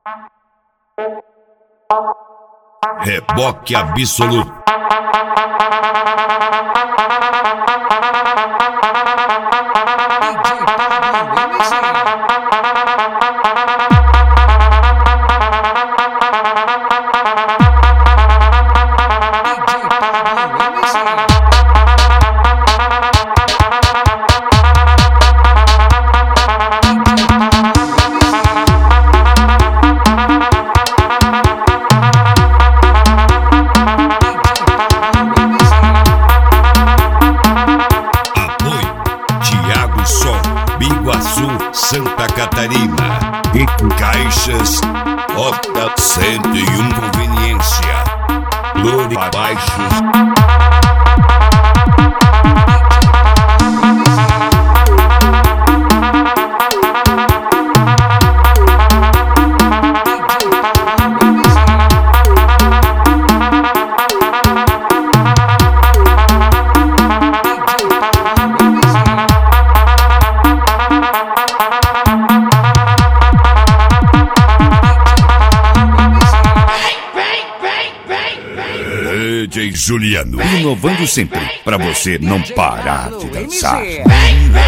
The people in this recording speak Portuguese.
Reboque absoluto. Biguaçu, Santa Catarina. E Caixas, Rota 101 Conveniência. Glória Baixos. DJ Juliano, inovando sempre, pra você não parar de dançar.